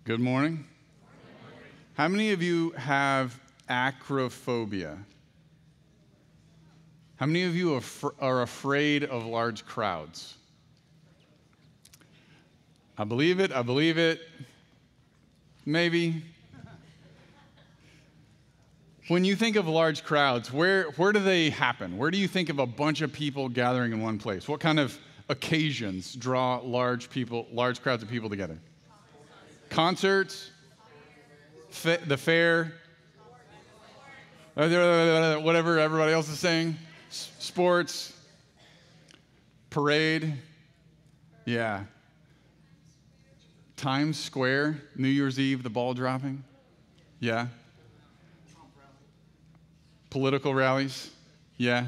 Good morning. How many of you have acrophobia? How many of you are afraid of large crowds? I believe it. Maybe. When you think of large crowds, where do they happen? Where do you think of a bunch of people gathering in one place? What kind of occasions draw large crowds of people together? Concerts, the fair, whatever everybody else is saying, sports, parade, yeah. Times Square, New Year's Eve, the ball dropping, yeah. Political rallies, yeah.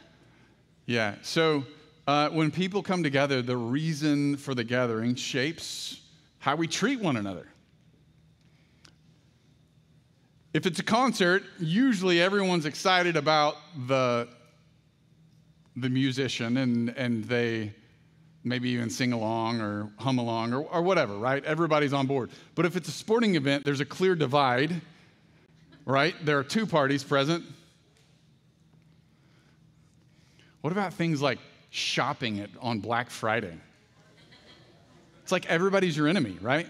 So when people come together, the reason for the gathering shapes how we treat one another. If it's a concert, usually everyone's excited about the musician and they maybe even sing along or hum along or whatever, right? Everybody's on board. But if it's a sporting event, there's a clear divide, right? There are two parties present. What about things like shopping on Black Friday? It's like everybody's your enemy, right?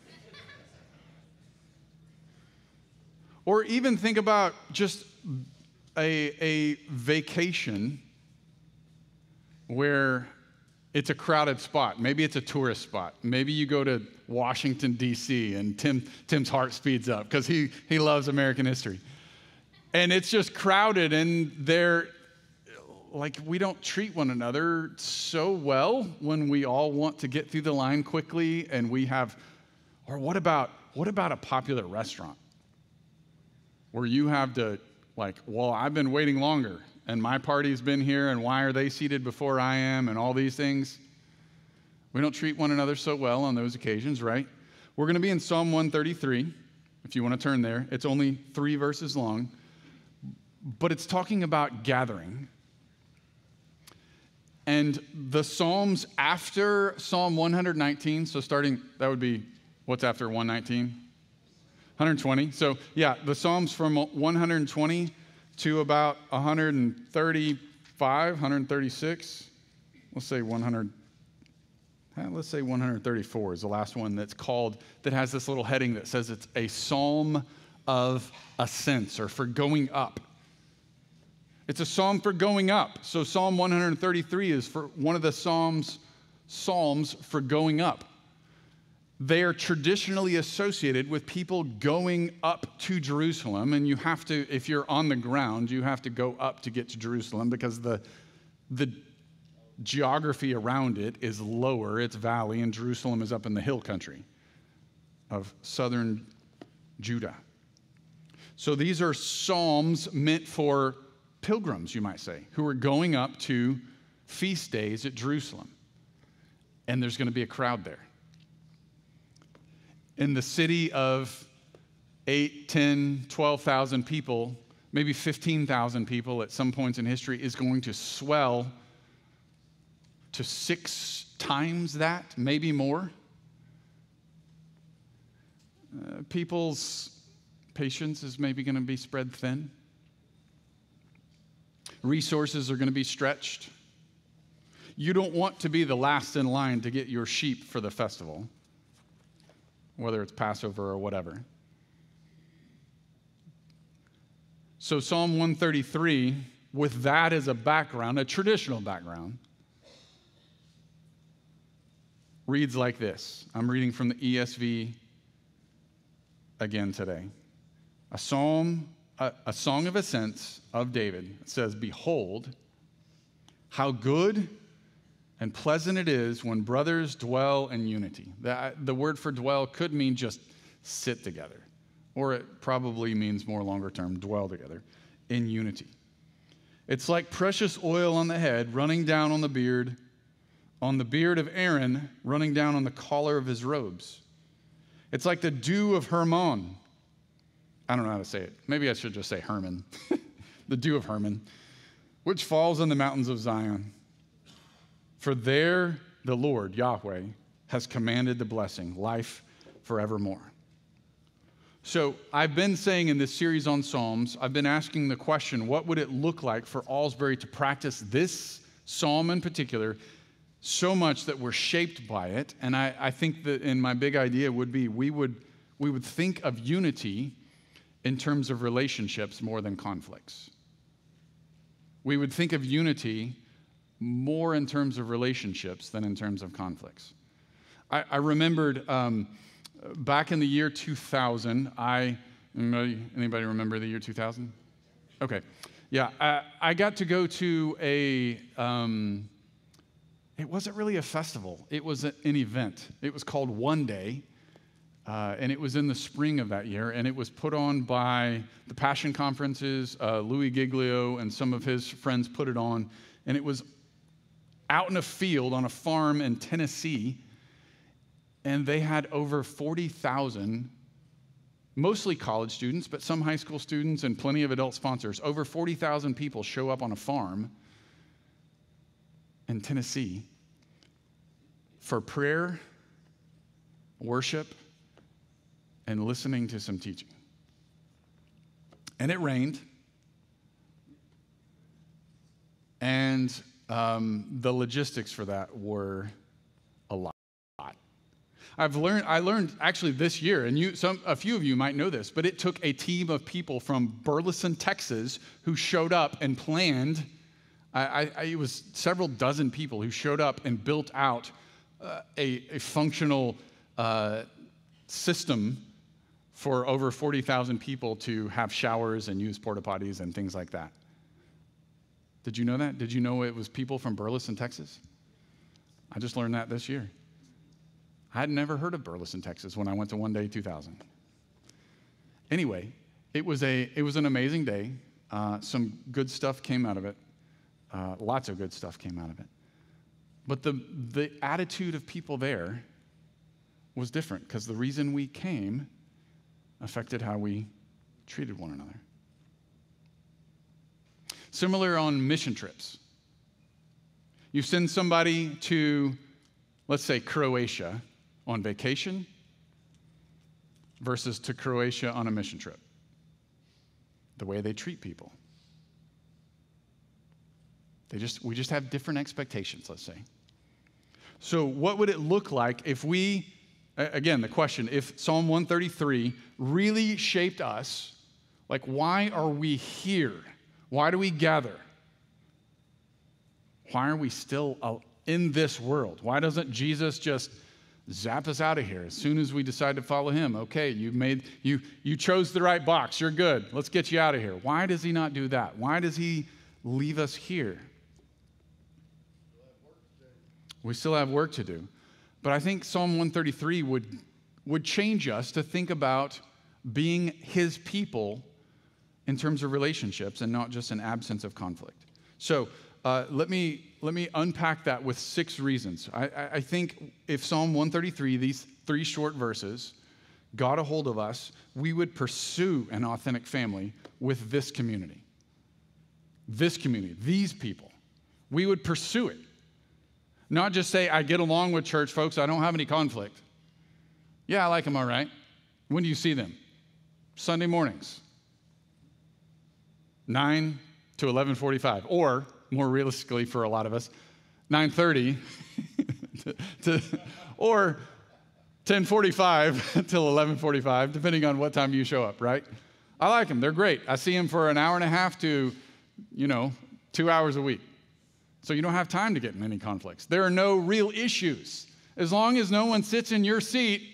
Or even think about just a vacation where it's a crowded spot. Maybe it's a tourist spot. Maybe you go to Washington, D.C., and Tim's heart speeds up because he loves American history. And it's just crowded, and we don't treat one another so well when we all want to get through the line quickly, and or what about a popular restaurant where you have to, I've been waiting longer, and my party's been here, and why are they seated before I am, and all these things. We don't treat one another so well on those occasions, right? We're going to be in Psalm 133, if you want to turn there. It's only 3 verses long, but it's talking about gathering. And the Psalms after Psalm 119, so that would be, what's after 119? 120. So yeah, the Psalms from 120 to about 135, 136. Let's say 134 is the last one that has this little heading that says it's a psalm of ascents, or for going up. It's a psalm for going up. So Psalm 133 is for one of the psalms for going up. They are traditionally associated with people going up to Jerusalem, and you have to, if you're on the ground, you have to go up to get to Jerusalem because the geography around it is lower, it's valley, and Jerusalem is up in the hill country of southern Judah. So these are psalms meant for pilgrims, you might say, who are going up to feast days at Jerusalem. And there's going to be a crowd there. In the city of 8, 10, 12,000 people, maybe 15,000 people at some points in history is going to swell to 6 times that, maybe more. People's patience is maybe going to be spread thin. Resources are going to be stretched. You don't want to be the last in line to get your sheep for the festival, whether it's Passover or whatever. So Psalm 133, with that as a background, a traditional background, reads like this. I'm reading from the ESV again today. A song of ascents of David. It says, "Behold, how good and pleasant it is when brothers dwell in unity." The word for dwell could mean just sit together, or it probably means more longer term, dwell together in unity. It's like precious oil on the head running down on the beard of Aaron running down on the collar of his robes. It's like the dew of Hermon. I don't know how to say it. Maybe I should just say Hermon. The dew of Hermon, which falls on the mountains of Zion. For there the Lord, Yahweh, has commanded the blessing, life forevermore. So I've been saying in this series on Psalms, I've been asking the question, what would it look like for Alsbury to practice this psalm in particular so much that we're shaped by it? And I think that in my big idea would be we would think of unity in terms of relationships more than conflicts. We would think of unity more in terms of relationships than in terms of conflicts. I remembered back in the year 2000, anybody remember the year 2000? Okay. Yeah, I got to go to it wasn't really a festival. It was an event. It was called One Day, and it was in the spring of that year, and it was put on by the Passion Conferences. Louis Giglio and some of his friends put it on, and it was out in a field on a farm in Tennessee, and they had over 40,000, mostly college students, but some high school students and plenty of adult sponsors. Over 40,000 people show up on a farm in Tennessee for prayer, worship, and listening to some teaching. And it rained, and the logistics for that were a lot. I learned actually this year, and a few of you might know this, but it took a team of people from Burleson, Texas, who showed up and planned. It was several dozen people who showed up and built out a functional system for over 40,000 people to have showers and use porta potties and things like that. Did you know that? Did you know it was people from Burleson, Texas? I just learned that this year. I had never heard of Burleson, Texas when I went to One Day 2000. Anyway, it was an amazing day. Some good stuff came out of it. Lots of good stuff came out of it. But the attitude of people there was different because the reason we came affected how we treated one another. Similar on mission trips. You send somebody to, let's say, Croatia on vacation versus to Croatia on a mission trip. The way they treat people. We just have different expectations, let's say. So what would it look like if we, again, the question, if Psalm 133 really shaped us, like why are we here? Why do we gather? Why are we still in this world? Why doesn't Jesus just zap us out of here as soon as we decide to follow him? Okay, you chose the right box. You're good. Let's get you out of here. Why does he not do that? Why does he leave us here? We still have work to do. But I think Psalm 133 would change us to think about being his people in terms of relationships and not just an absence of conflict. So let me unpack that with 6 reasons. I think if Psalm 133, these 3 short verses, got a hold of us, we would pursue an authentic family with this community. This community, these people. We would pursue it. Not just say, I get along with church folks, I don't have any conflict. Yeah, I like them all right. When do you see them? Sunday mornings. 9 to 11:45, or more realistically for a lot of us, 9:30 or 10:45 till 11:45, depending on what time you show up, right? I like them. They're great. I see them for an hour and a half to, 2 hours a week. So you don't have time to get in any conflicts. There are no real issues. As long as no one sits in your seat,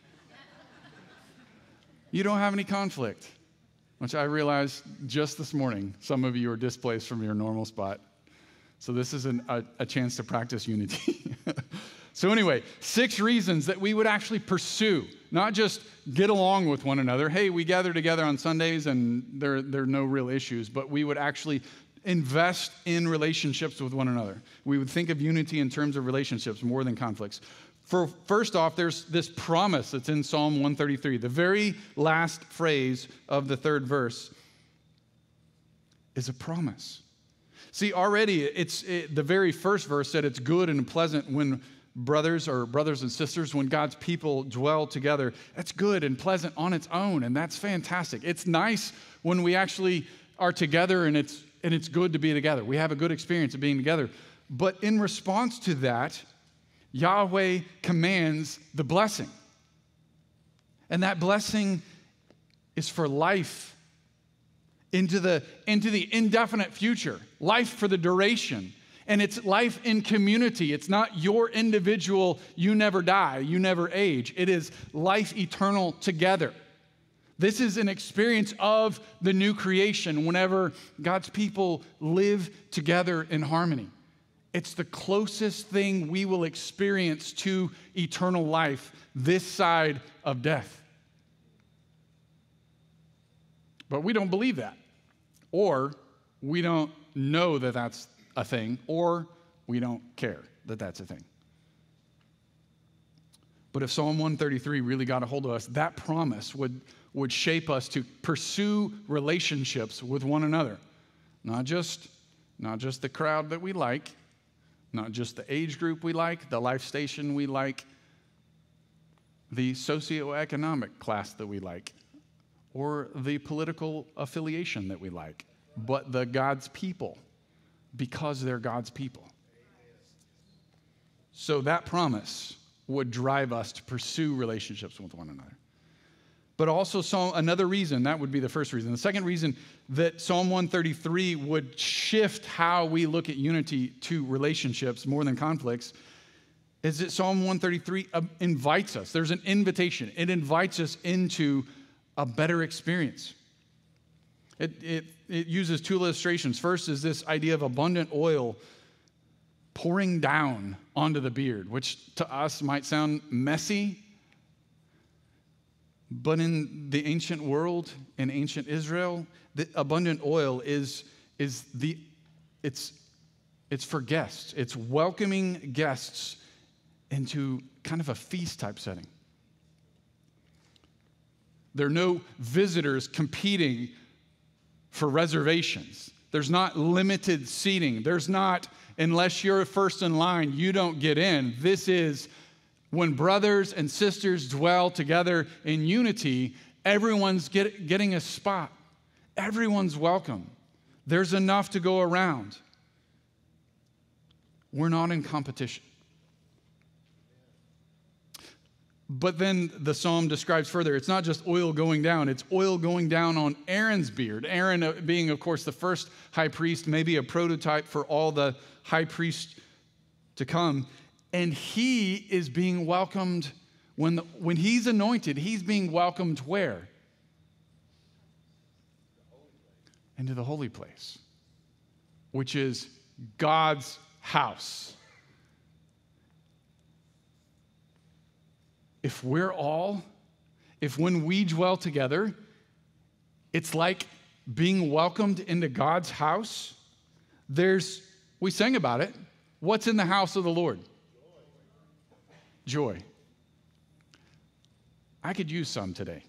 you don't have any conflict. Which I realized just this morning, some of you are displaced from your normal spot. So this is a chance to practice unity. So anyway, 6 reasons that we would actually pursue, not just get along with one another. Hey, we gather together on Sundays and there are no real issues, but we would actually invest in relationships with one another. We would think of unity in terms of relationships more than conflicts. First off, there's this promise that's in Psalm 133. The very last phrase of the 3rd verse is a promise. See, already the very first verse said it's good and pleasant when brothers and sisters, when God's people dwell together, that's good and pleasant on its own, and that's fantastic. It's nice when we actually are together and it's good to be together. We have a good experience of being together. But in response to that, Yahweh commands the blessing. And that blessing is for life into the indefinite future, life for the duration. And it's life in community. It's not your individual, you never die, you never age. It is life eternal together. This is an experience of the new creation whenever God's people live together in harmony. It's the closest thing we will experience to eternal life this side of death. But we don't believe that, or we don't know that that's a thing, or we don't care that that's a thing. But if Psalm 133 really got a hold of us, that promise would shape us to pursue relationships with one another. Not just the crowd that we like, not just the age group we like, the life station we like, the socioeconomic class that we like, or the political affiliation that we like, but the God's people, because they're God's people. So that promise would drive us to pursue relationships with one another. But also another reason, that would be the first reason. The second reason that Psalm 133 would shift how we look at unity to relationships more than conflicts is that Psalm 133 invites us. There's an invitation. It invites us into a better experience. It uses two illustrations. First is this idea of abundant oil pouring down onto the beard, which to us might sound messy, but in the ancient world, in ancient Israel, the abundant oil it's for guests. It's welcoming guests into kind of a feast type setting. There are no visitors competing for reservations. There's not limited seating. There's not, unless you're first in line, you don't get in. This is when brothers and sisters dwell together in unity, everyone's getting a spot. Everyone's welcome. There's enough to go around. We're not in competition. But then the psalm describes further, it's not just oil going down, it's oil going down on Aaron's beard. Aaron being, of course, the first high priest, maybe a prototype for all the high priests to come. And he is being welcomed, when he's anointed, he's being welcomed where? Into the holy place, which is God's house. If when we dwell together, it's like being welcomed into God's house, we sang about it. What's in the house of the Lord? Joy. I could use some today.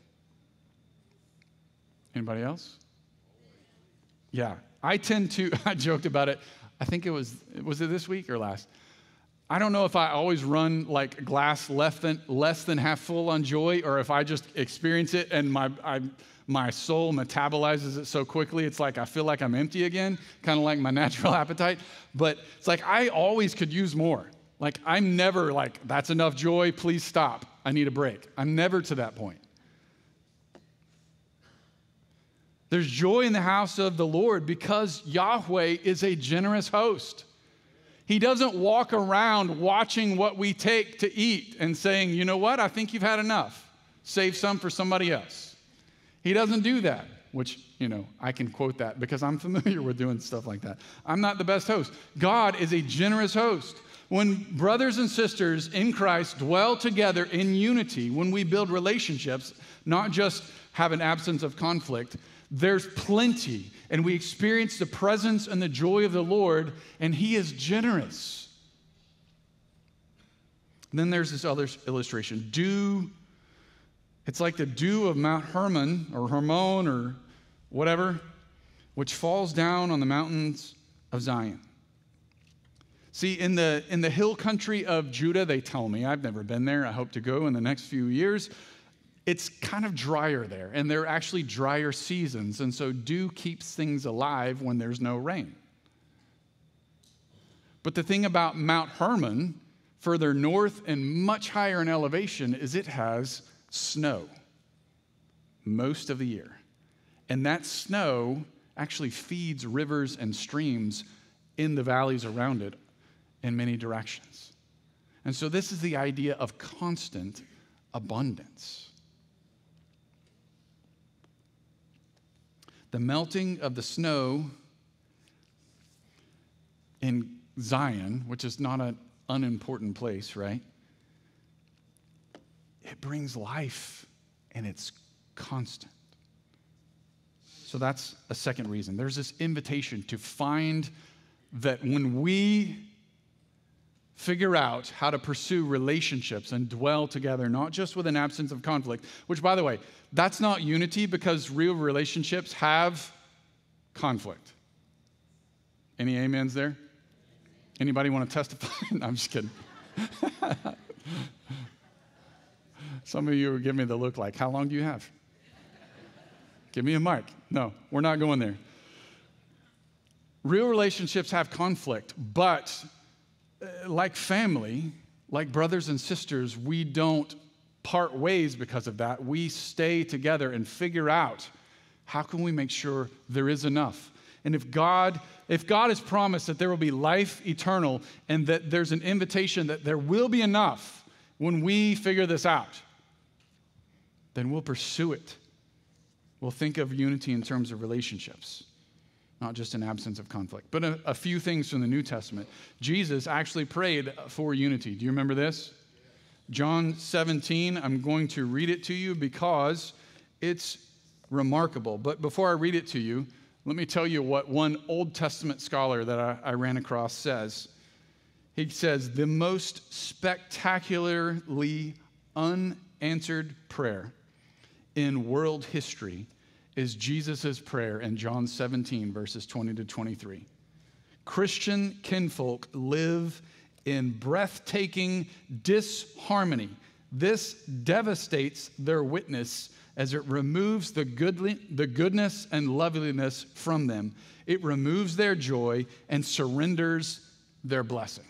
Anybody else? Yeah, I joked about it. I think was it this week or last? I don't know if I always run like glass less than half full on joy, or if I just experience it and my soul metabolizes it so quickly, it's like I feel like I'm empty again, kind of like my natural appetite. But it's like I always could use more. Like I'm never like, that's enough joy, please stop, I need a break. I'm never to that point. There's joy in the house of the Lord because Yahweh is a generous host. He doesn't walk around watching what we take to eat and saying, you know what, I think you've had enough. Save some for somebody else. He doesn't do that, which, I can quote that because I'm familiar with doing stuff like that. I'm not the best host. God is a generous host. When brothers and sisters in Christ dwell together in unity, when we build relationships, not just have an absence of conflict, there's plenty, and we experience the presence and the joy of the Lord, and He is generous. And then there's this other illustration. Dew, it's like the dew of Mount Hermon, or Hermon, or whatever, which falls down on the mountains of Zion. See, in the hill country of Judah, they tell me, I've never been there, I hope to go in the next few years, it's kind of drier there, and there are actually drier seasons, and so dew keeps things alive when there's no rain. But the thing about Mount Hermon, further north and much higher in elevation, is it has snow most of the year. And that snow actually feeds rivers and streams in the valleys around it in many directions. And so this is the idea of constant abundance. The melting of the snow in Zion, which is not an unimportant place, right? It brings life, and it's constant. So that's a second reason. There's this invitation to find that when we figure out how to pursue relationships and dwell together, not just with an absence of conflict, which, by the way, that's not unity, because real relationships have conflict. Any amens there? Anybody want to testify? No, I'm just kidding. Some of you are giving me the look like, how long do you have? Give me a mic. No, we're not going there. Real relationships have conflict, but like family, like brothers and sisters, we don't part ways because of that. We stay together and figure out how can we make sure there is enough. And if God has promised that there will be life eternal and that there's an invitation that there will be enough when we figure this out, then we'll pursue it. We'll think of unity in terms of relationships, not just an absence of conflict. But a few things from the New Testament. Jesus actually prayed for unity. Do you remember this? John 17, I'm going to read it to you because it's remarkable. But before I read it to you, let me tell you what one Old Testament scholar that I ran across says. He says, the most spectacularly unanswered prayer in world history is Jesus' prayer in John 17, verses 20 to 23. Christian kinfolk live in breathtaking disharmony. This devastates their witness as it removes the goodness and loveliness from them. It removes their joy and surrenders their blessing.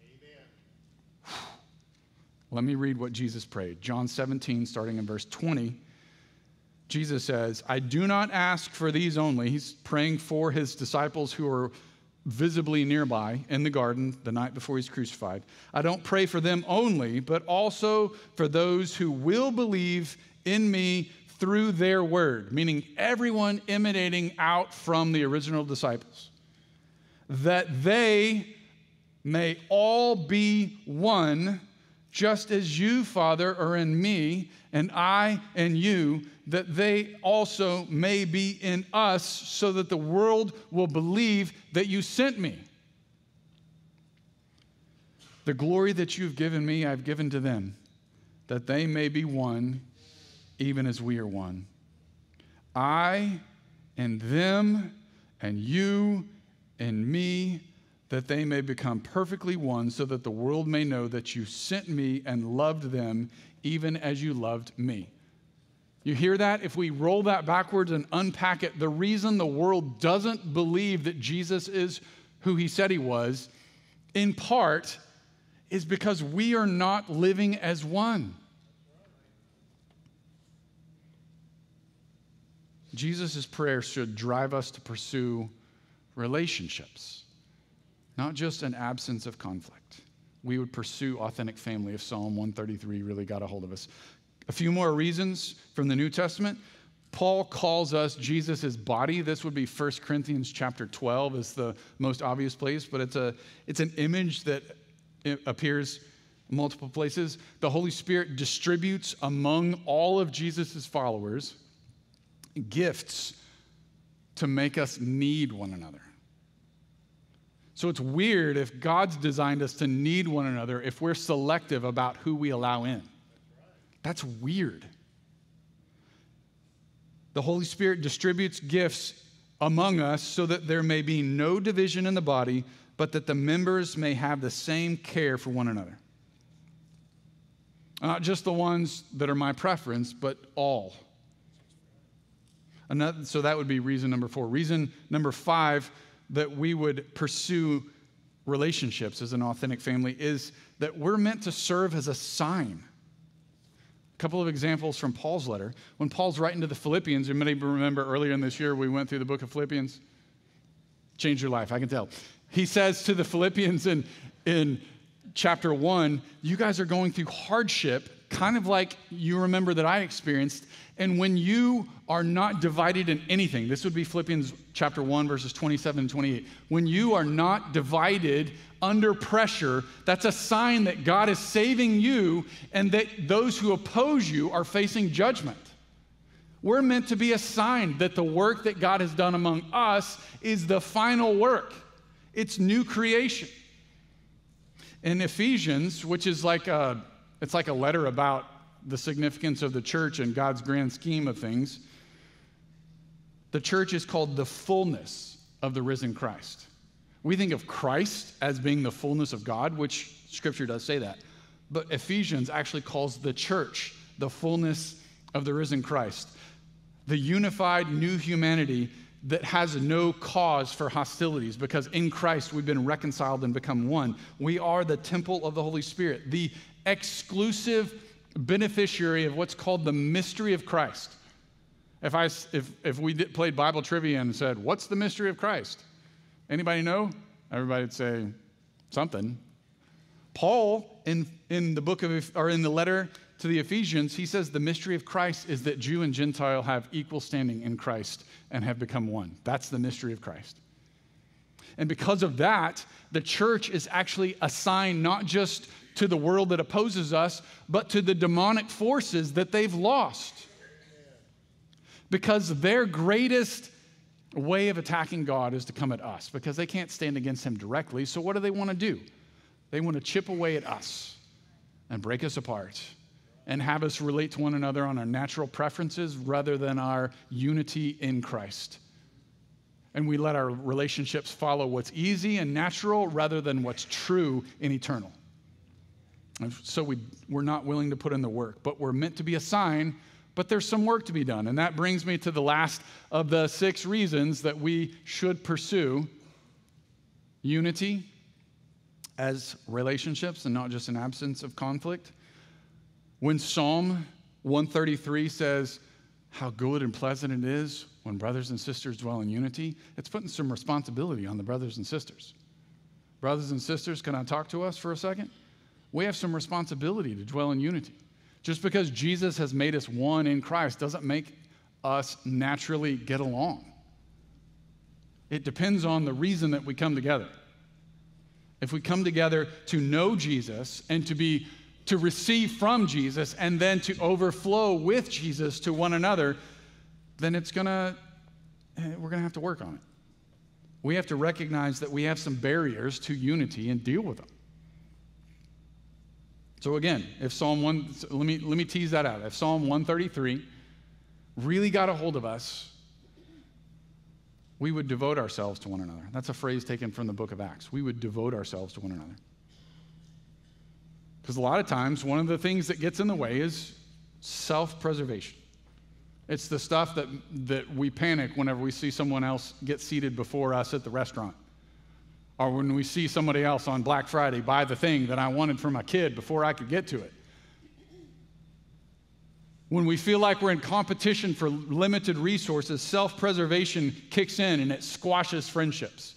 Amen. Let me read what Jesus prayed. John 17, starting in verse 20. Jesus says, I do not ask for these only. He's praying for his disciples who are visibly nearby in the garden the night before he's crucified. I don't pray for them only, but also for those who will believe in me through their word, meaning everyone emanating out from the original disciples, that they may all be one, just as you, Father, are in me, and I in you, that they also may be in us, so that the world will believe that you sent me. The glory that you've given me, I've given to them, that they may be one, even as we are one. I and them, and you and me, that they may become perfectly one, so that the world may know that you sent me and loved them, even as you loved me. You hear that? If we roll that backwards and unpack it, the reason the world doesn't believe that Jesus is who he said he was, in part, is because we are not living as one. Jesus' prayer should drive us to pursue relationships, not just an absence of conflict. We would pursue authentic family if Psalm 133 really got a hold of us. A few more reasons from the New Testament. Paul calls us Jesus' body. This would be 1 Corinthians chapter 12 is the most obvious place, but it's an image that appears in multiple places. The Holy Spirit distributes among all of Jesus' followers gifts to make us need one another. So it's weird if God's designed us to need one another if we're selective about who we allow in. That's weird. The Holy Spirit distributes gifts among us so that there may be no division in the body, but that the members may have the same care for one another. Not just the ones that are my preference, but all. So that would be reason number 4. Reason number 5 that we would pursue relationships as an authentic family is that we're meant to serve as a sign. A couple of examples from Paul's letter. When Paul's writing to the Philippians, you may remember earlier in this year we went through the book of Philippians. Changed your life, I can tell. He says to the Philippians in chapter 1, you guys are going through hardship, kind of like you remember that I experienced. And when you are not divided in anything, this would be Philippians chapter 1, verses 27 and 28. When you are not divided under pressure, that's a sign that God is saving you and that those who oppose you are facing judgment. We're meant to be a sign that the work that God has done among us is the final work. It's new creation. In Ephesians, which is it's like a letter about the significance of the church and God's grand scheme of things, the church is called the fullness of the risen Christ. We think of Christ as being the fullness of God, which Scripture does say that. But Ephesians actually calls the church the fullness of the risen Christ, the unified new humanity that has no cause for hostilities, because in Christ we've been reconciled and become one. We are the temple of the Holy Spirit, the exclusive beneficiary of what's called the mystery of Christ. If we played Bible trivia and said, what's the mystery of Christ? Anybody know? Everybody would say something. Paul, in the letter to the Ephesians, he says the mystery of Christ is that Jew and Gentile have equal standing in Christ and have become one. That's the mystery of Christ. And because of that, the church is actually a sign not just to the world that opposes us, but to the demonic forces that they've lost. Because their greatest way of attacking God is to come at us, because they can't stand against him directly. So what do they want to do? They want to chip away at us and break us apart and have us relate to one another on our natural preferences rather than our unity in Christ. And we let our relationships follow what's easy and natural rather than what's true and eternal. And so we're not willing to put in the work, but we're meant to be a sign, but there's some work to be done. And that brings me to the last of the 6 reasons that we should pursue unity as relationships and not just an absence of conflict. When Psalm 133 says how good and pleasant it is when brothers and sisters dwell in unity, it's putting some responsibility on the brothers and sisters. Brothers and sisters, can I talk to us for a second? We have some responsibility to dwell in unity. Just because Jesus has made us one in Christ doesn't make us naturally get along. It depends on the reason that we come together. If we come together to know Jesus and to receive from Jesus and then to overflow with Jesus to one another, then we're gonna have to work on it. We have to recognize that we have some barriers to unity and deal with them. So again, let me tease that out. If Psalm 133 really got a hold of us, we would devote ourselves to one another. That's a phrase taken from the book of Acts. We would devote ourselves to one another. Because a lot of times, one of the things that gets in the way is self-preservation. It's the stuff that we panic whenever we see someone else get seated before us at the restaurant. Or when we see somebody else on Black Friday buy the thing that I wanted for my kid before I could get to it. When we feel like we're in competition for limited resources, self-preservation kicks in and it squashes friendships.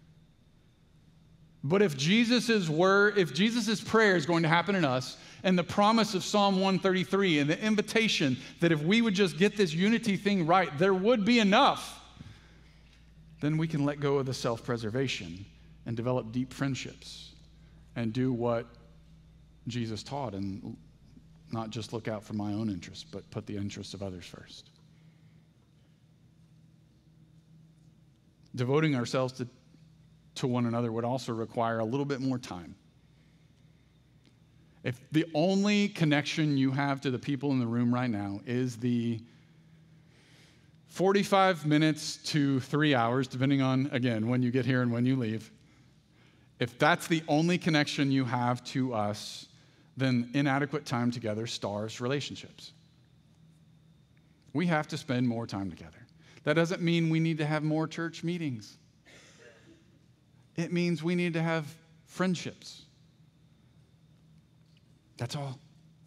But if Jesus' prayer is going to happen in us, and the promise of Psalm 133 and the invitation that if we would just get this unity thing right, there would be enough, then we can let go of the self-preservation and develop deep friendships and do what Jesus taught and not just look out for my own interests, but put the interests of others first. Devoting ourselves to one another would also require a little bit more time. If the only connection you have to the people in the room right now is the 45 minutes to 3 hours, depending on, again, when you get here and when you leave, If that's the only connection you have to us, then inadequate time together stars relationships. We have to spend more time together. That doesn't mean we need to have more church meetings. It means we need to have friendships. That's all.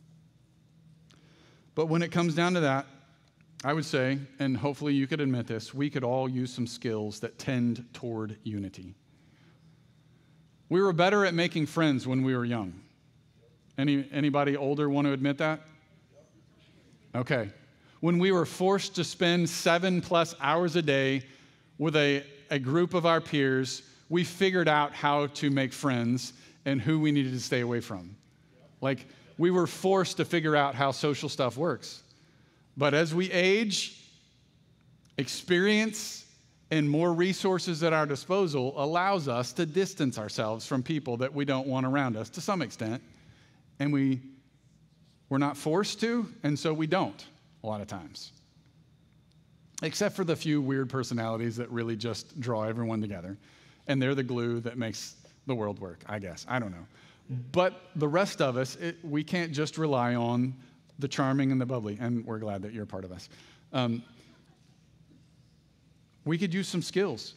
But when it comes down to that, I would say, and hopefully you could admit this, we could all use some skills that tend toward unity. We were better at making friends when we were young. Anybody older want to admit that? Okay. When we were forced to spend 7+ hours a day with a group of our peers, we figured out how to make friends and who we needed to stay away from. Like, we were forced to figure out how social stuff works. But as we age, experience and more resources at our disposal allows us to distance ourselves from people that we don't want around us to some extent. And we're not forced to, and so we don't a lot of times. Except for the few weird personalities that really just draw everyone together. And they're the glue that makes the world work, I guess. I don't know. But the rest of us, we can't just rely on the charming and the bubbly, and we're glad that you're a part of us. We could use some skills.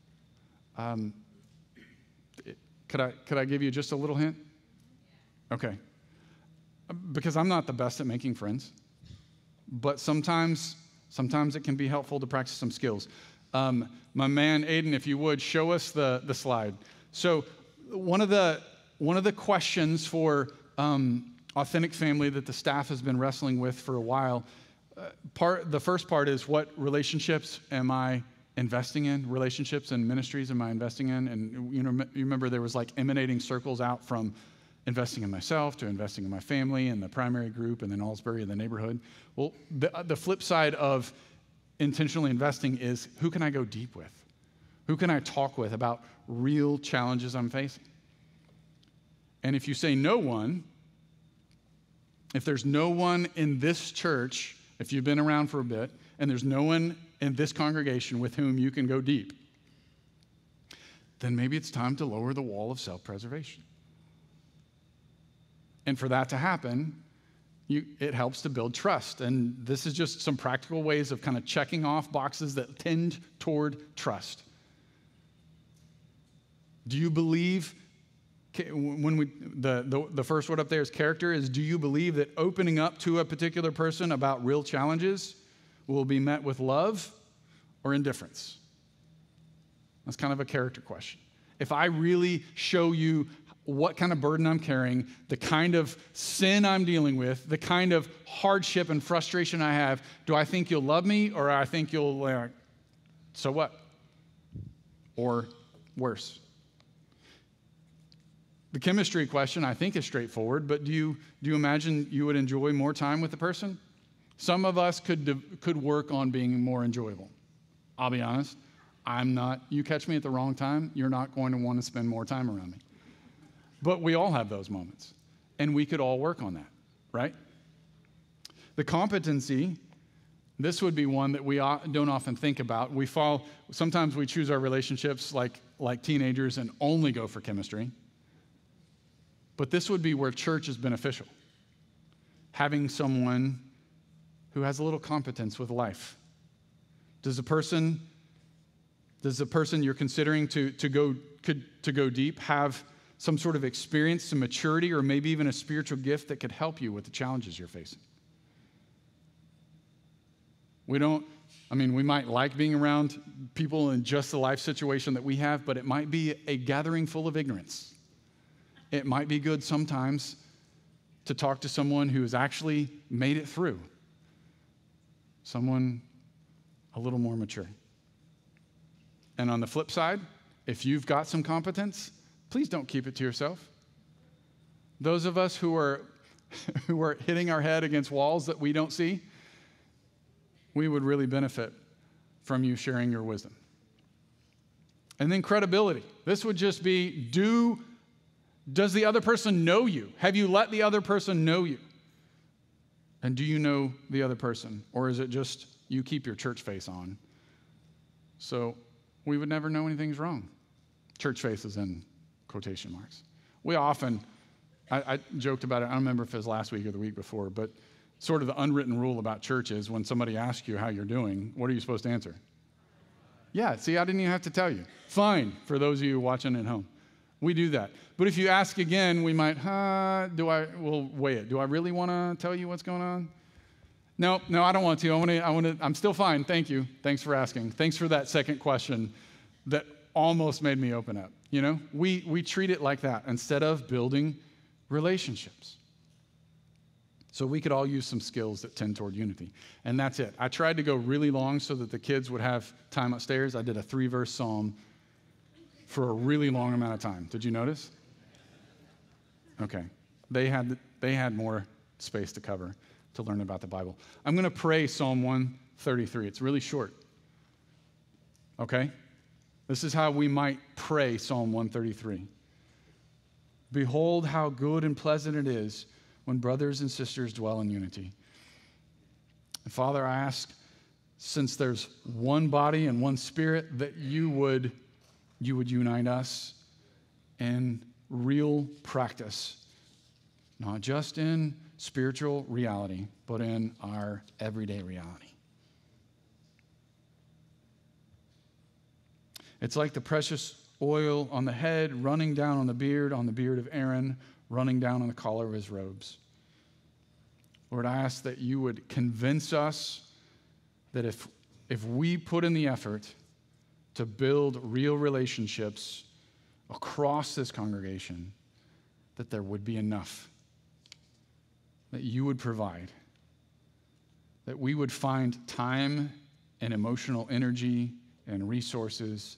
Could I give you just a little hint? Okay. Because I'm not the best at making friends, but sometimes it can be helpful to practice some skills. My man Aiden, if you would, show us the slide. So one of the questions for Authentic Family that the staff has been wrestling with for a while, the first part is, what relationships am I investing in? Relationships and ministries am I investing in? And you remember there was like emanating circles out from investing in myself to investing in my family and the primary group and then Allsbury and the neighborhood. Well, the flip side of intentionally investing is, who can I go deep with? Who can I talk with about real challenges I'm facing? And if you say no one, if there's no one in this church, if you've been around for a bit, and there's no one in this congregation with whom you can go deep, then maybe it's time to lower the wall of self-preservation. And for that to happen, it helps to build trust. And this is just some practical ways of kind of checking off boxes that tend toward trust. Do you believe, the first word up there is character, is do you believe that opening up to a particular person about real challenges will be met with love or indifference? That's kind of a character question. If I really show you what kind of burden I'm carrying, the kind of sin I'm dealing with, the kind of hardship and frustration I have, do I think you'll love me, or I think you'll, so what? Or worse. The chemistry question, I think, is straightforward, but do you imagine you would enjoy more time with the person? Some of us could work on being more enjoyable. I'll be honest, I'm not. You catch me at the wrong time, you're not going to want to spend more time around me. But we all have those moments, and we could all work on that, right? The competency, this would be one that we don't often think about. Sometimes we choose our relationships like teenagers and only go for chemistry. But this would be where church is beneficial. Having someone who has a little competence with life. Does the person you're considering to go deep have some sort of experience, some maturity, or maybe even a spiritual gift that could help you with the challenges you're facing? We might like being around people in just the life situation that we have, but it might be a gathering full of ignorance. It might be good sometimes to talk to someone who has actually made it through, someone a little more mature. And on the flip side, if you've got some competence, please don't keep it to yourself. Those of us who are hitting our head against walls that we don't see, we would really benefit from you sharing your wisdom. And then credibility. This would just be, does the other person know you? Have you let the other person know you? And do you know the other person? Or is it just you keep your church face on? So we would never know anything's wrong. Church face is in quotation marks. We often, I joked about it, I don't remember if it was last week or the week before, but sort of the unwritten rule about church is when somebody asks you how you're doing, what are you supposed to answer? Yeah, see, I didn't even have to tell you. Fine, for those of you watching at home. We do that. But if you ask again, we might, we'll weigh it. Do I really want to tell you what's going on? No, I don't want to. I'm still fine. Thank you. Thanks for asking. Thanks for that second question that almost made me open up. You know, we treat it like that instead of building relationships. So we could all use some skills that tend toward unity. And that's it. I tried to go really long so that the kids would have time upstairs. I did a 3-verse psalm for a really long amount of time. Did you notice? Okay. They had more space to cover to learn about the Bible. I'm going to pray Psalm 133. It's really short. Okay? This is how we might pray Psalm 133. Behold how good and pleasant it is when brothers and sisters dwell in unity. And Father, I ask, since there's one body and one spirit, that you would unite us in real practice, not just in spiritual reality, but in our everyday reality. It's like the precious oil on the head running down on the beard of Aaron, running down on the collar of his robes. Lord, I ask that you would convince us that if we put in the effort to build real relationships across this congregation, that there would be enough, that you would provide, that we would find time and emotional energy and resources,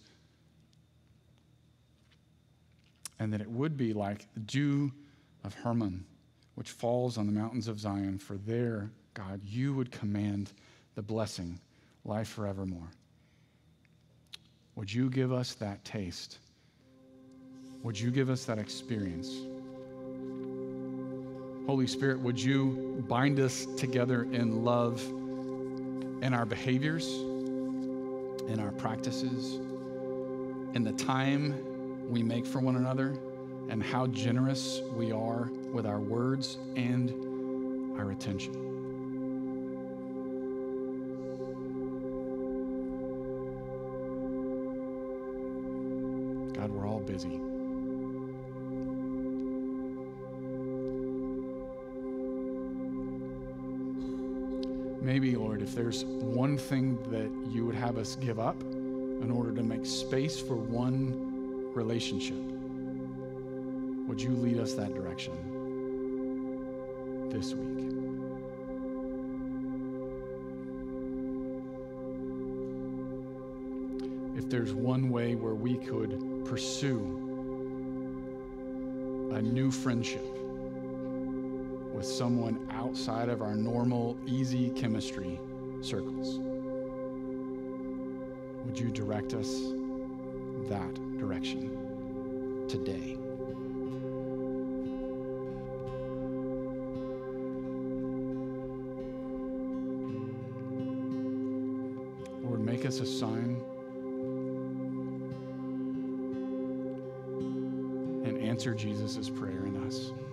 and that it would be like the dew of Hermon, which falls on the mountains of Zion, for there, God, you would command the blessing, life forevermore. Would you give us that taste? Would you give us that experience? Holy Spirit, would you bind us together in love in our behaviors, in our practices, in the time we make for one another, and how generous we are with our words and our attention. God, we're all busy. Maybe, Lord, if there's one thing that you would have us give up in order to make space for one relationship, would you lead us that direction this week? If there's one way where we could pursue a new friendship with someone outside of our normal, easy chemistry circles, would you direct us that direction today? Lord, make us a sign and answer Jesus' prayer in us.